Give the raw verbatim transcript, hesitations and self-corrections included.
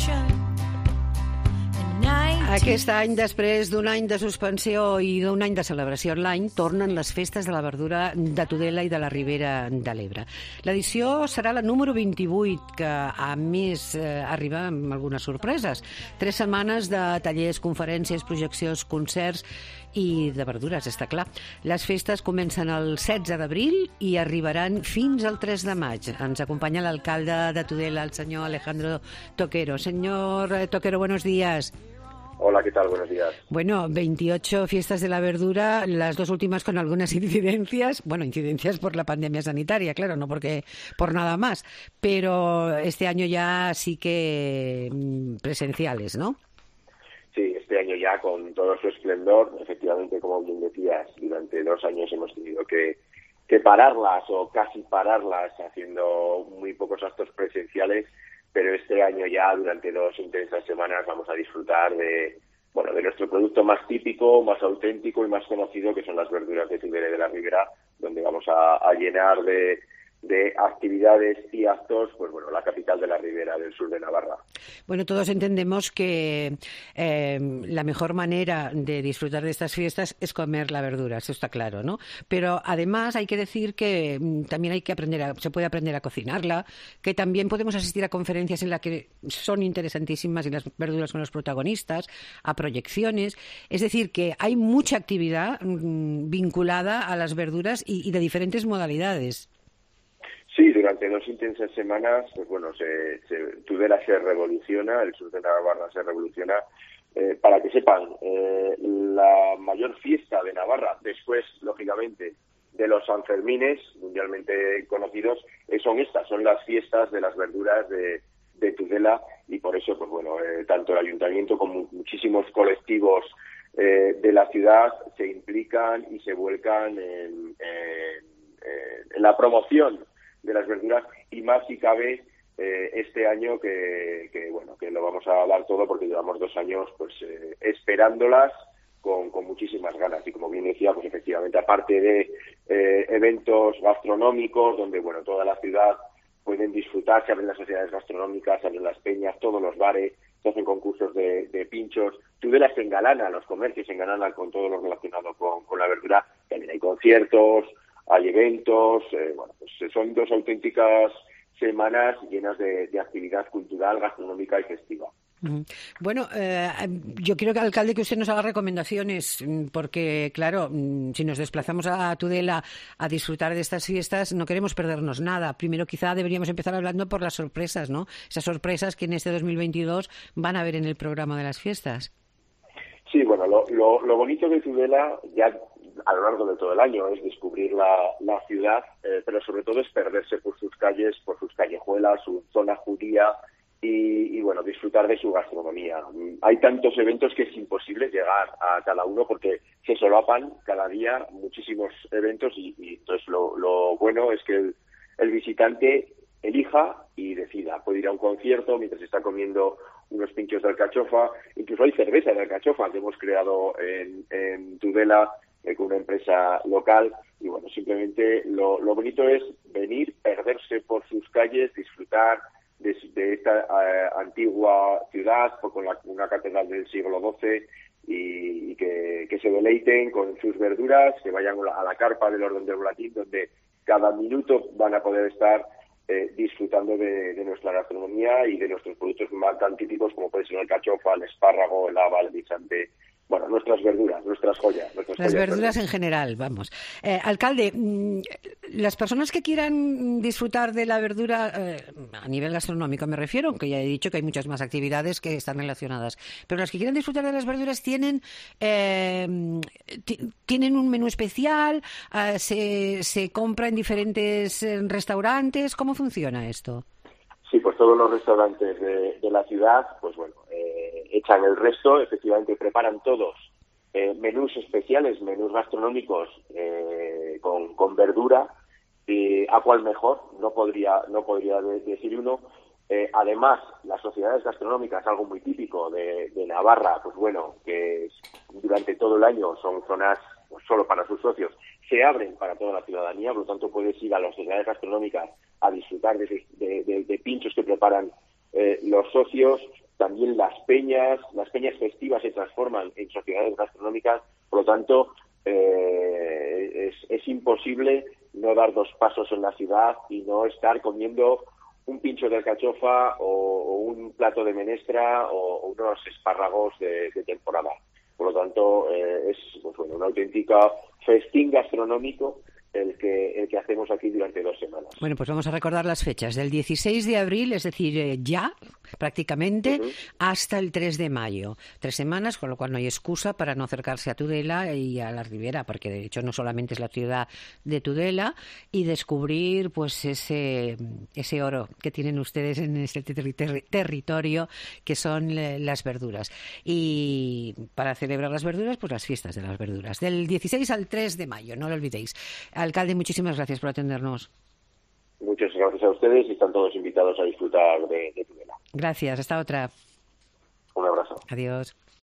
Aquest any, després d'un any de suspensió i d'un any de celebració online, tornen les festes de la verdura de Tudela i de la Ribera de l'Ebre. L'edició serà la número vint-i-vuit, que a més eh, arriba amb algunes sorpreses. Tres setmanes de tallers, conferències, projeccions, concerts i de verdures, està clar. Les festes comencen el setze d'abril i arribaran fins al tres de maig. Ens acompanya l'alcalde de Tudela, el senyor Alejandro Toquero. Señor Toquero, buenos días. Hola, ¿qué tal? Buenos días. Bueno, veintiocho fiestas de la verdura, las dos últimas con algunas incidencias, bueno, incidencias por la pandemia sanitaria, claro, no porque por nada más, pero este año ya sí que presenciales, ¿no? Sí, este año ya con todo su esplendor, efectivamente, como bien decías, durante dos años hemos tenido que, que pararlas o casi pararlas haciendo muy pocos actos presenciales, pero este año ya durante dos intensas semanas vamos a disfrutar de bueno de nuestro producto más típico, más auténtico y más conocido, que son las verduras de Tudela y de la Ribera, donde vamos a, a llenar de, de actividades y actos, pues bueno, la capital de la Ribera del sur de Navarra. Bueno, todos entendemos que eh, la mejor manera de disfrutar de estas fiestas es comer la verdura, eso está claro, ¿no? Pero además hay que decir que mm, también hay que aprender, a, se puede aprender a cocinarla, que también podemos asistir a conferencias en las que son interesantísimas y las verduras son los protagonistas, a proyecciones, es decir, que hay mucha actividad mm, vinculada a las verduras y, y de diferentes modalidades. Sí, durante dos intensas semanas, pues bueno, se, se, Tudela se revoluciona, el sur de Navarra se revoluciona. Eh, para que sepan, eh, la mayor fiesta de Navarra, después, lógicamente, de los Sanfermines, mundialmente conocidos, eh, son estas, son las fiestas de las verduras de, de Tudela, y por eso, pues bueno, eh, tanto el ayuntamiento como muchísimos colectivos eh, de la ciudad se implican y se vuelcan en, en, en la promoción de las verduras, y más si cabe eh, este año que, que bueno que lo vamos a dar todo, porque llevamos dos años pues eh, esperándolas con, con muchísimas ganas. Y como bien decía, pues efectivamente, aparte de eh, eventos gastronómicos donde bueno toda la ciudad pueden disfrutar, se abren las sociedades gastronómicas, se abren las peñas, todos los bares, se hacen concursos de, de pinchos, Tudela se engalana, los comercios se engalanan con todo lo relacionado con, con la verdura, también hay conciertos, hay eventos, eh, bueno, pues son dos auténticas semanas llenas de, de actividad cultural, gastronómica y festiva. Bueno, eh, yo quiero, que alcalde, que usted nos haga recomendaciones, porque, claro, si nos desplazamos a Tudela a disfrutar de estas fiestas, no queremos perdernos nada. Primero, quizá deberíamos empezar hablando por las sorpresas, ¿no? Esas sorpresas que en este dos mil veintidós van a haber en el programa de las fiestas. Sí, bueno, lo, lo, lo bonito de Tudela, ya a lo largo de todo el año, es descubrir la, la ciudad, eh, pero sobre todo es perderse por sus calles, por sus callejuelas, su zona judía y, y, bueno, disfrutar de su gastronomía. Hay tantos eventos que es imposible llegar a cada uno porque se solapan cada día muchísimos eventos y, y entonces lo, lo bueno es que el, el visitante elija y decida. Puede ir a un concierto mientras está comiendo unos pinchos de alcachofa, incluso hay cerveza de alcachofa que hemos creado en, en Tudela, eh, con una empresa local, y bueno, simplemente lo, lo bonito es venir, perderse por sus calles, disfrutar de, de esta eh, antigua ciudad, con la, una catedral del siglo doce, y, y que, que se deleiten con sus verduras, que vayan a la carpa del Orden del Latín, donde cada minuto van a poder estar Eh, disfrutando de, de nuestra gastronomía y de nuestros productos más tan típicos como puede ser el alcachofa, el espárrago, el haba, el guisante, bueno, nuestras verduras, nuestras joyas. Nuestras Las joyas, verduras perdón. En general, vamos. Eh, alcalde, mmm, las personas que quieran disfrutar de la verdura, eh, a nivel gastronómico me refiero, aunque ya he dicho que hay muchas más actividades que están relacionadas, pero las que quieran disfrutar de las verduras tienen eh, tienen un menú especial, eh, se, se compra en diferentes restaurantes. ¿Cómo funciona esto? Sí, pues todos los restaurantes de, de la ciudad, pues bueno, eh, echan el resto, efectivamente preparan todos eh, menús especiales, menús gastronómicos eh, con, con verdura, y a cuál mejor, no podría, no podría de, decir uno. Eh, además, las sociedades gastronómicas, algo muy típico de, de Navarra, pues bueno, que durante todo el año son zonas pues, solo para sus socios, se abren para toda la ciudadanía, por lo tanto puedes ir a las sociedades gastronómicas a disfrutar de, de, de, de pinchos que preparan eh, los socios. también las peñas, las peñas festivas se transforman en sociedades gastronómicas, por lo tanto, eh, es, es imposible no dar dos pasos en la ciudad y no estar comiendo un pincho de alcachofa o, o un plato de menestra o, o unos espárragos de, de temporada. Por lo tanto, eh, es pues, bueno, un auténtico festín gastronómico el que el que hacemos aquí durante dos semanas. Bueno, pues vamos a recordar las fechas. Del dieciséis de abril, es decir, eh, ya, prácticamente, uh-huh. hasta el tres de mayo. Tres semanas, con lo cual no hay excusa para no acercarse a Tudela y a la Ribera, porque de hecho no solamente es la ciudad de Tudela, y descubrir pues ese ese oro que tienen ustedes en este ter- ter- territorio, que son eh, las verduras. Y para celebrar las verduras, pues las fiestas de las verduras. Del dieciséis al tres de mayo, no lo olvidéis. Alcalde, muchísimas gracias por atendernos. Muchas gracias a ustedes y están todos invitados a disfrutar de, de Tudela. Gracias, hasta otra. Un abrazo. Adiós.